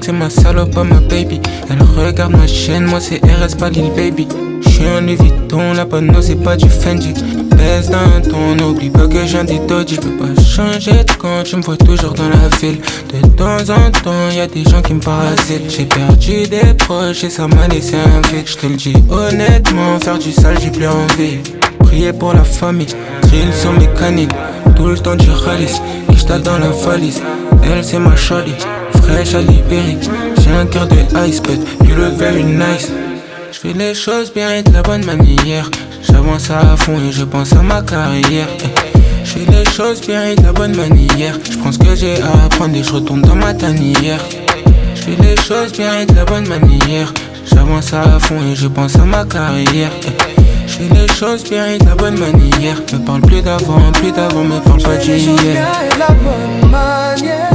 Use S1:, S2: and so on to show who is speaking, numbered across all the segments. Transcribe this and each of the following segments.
S1: c'est ma salope, pas ma baby. Elle regarde ma chaîne, moi c'est RS, pas Lil Baby. J'suis en Louis Vuitton, la panneau c'est pas du Fendi. Baisse d'un ton, n'oublie pas que j'ai un des dodge. Je peux pas changer de camp, tu me vois toujours dans la ville. De temps en temps, y'a des gens qui me parasitent. J'ai perdu des proches et ça m'a laissé un vide. J'te le dis honnêtement, faire du sale j'ai plus envie. Prier pour la famille, drill sur mes canines. Tout le temps du ralice, Kishta dans la valise. Elle c'est ma shawty, fraîche à Libéry. J'ai un cœur de ice, but you look very nice. J'fais les choses bien et de la bonne manière. J'avance à fond et je pense à ma carrière. J'fais les choses bien et de la bonne manière. J'prends ce que j'ai à apprendre et j'retourne dans ma tanière. J'fais les choses bien et de la bonne manière. J'avance à fond et je pense à ma carrière. J'fais les choses bien et de la bonne manière. Me parle plus d'avant, me parle pas d'hier.
S2: J'fais les choses bien et de la bonne manière.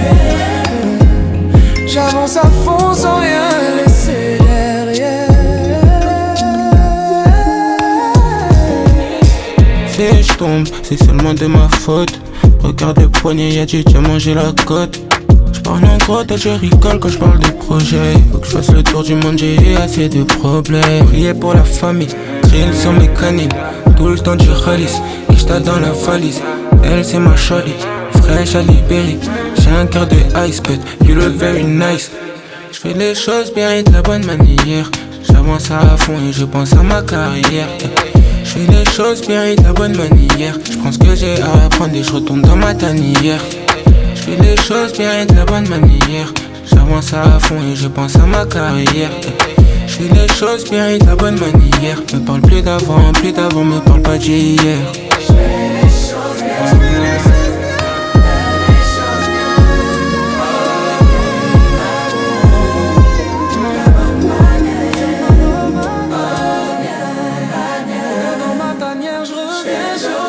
S2: J'avance à fond sans rien laisser derrière.
S1: Si je tombe, c'est seulement de ma faute. Regarde le poignet, y'a du diamant, j'ai la cote. J'parle en gros, je rigole quand j'parle de projet. Faut que j'fasse le tour du monde, j'ai assez de problèmes. Prier pour la famille, drill sur mes canines. Tout le temps du ralice, Kishta dans la valise. Elle c'est ma shawty, fraîche à Libéry. J'ai un cœur de ice, but you look very nice. J'fais les choses bien et de la bonne manière. J'avance à fond et je pense à ma carrière. J'fais les choses bien et de la bonne manière. J'prends ce que j'ai à apprendre et j'retourne dans ma tanière. J'fais les choses bien et de la bonne manière. J'avance à fond et je pense à ma carrière. J'fais les choses bien et de la bonne manière. Me parle plus d'avant, me parle pas d'hier.
S2: Dans ma tanière, je reviens.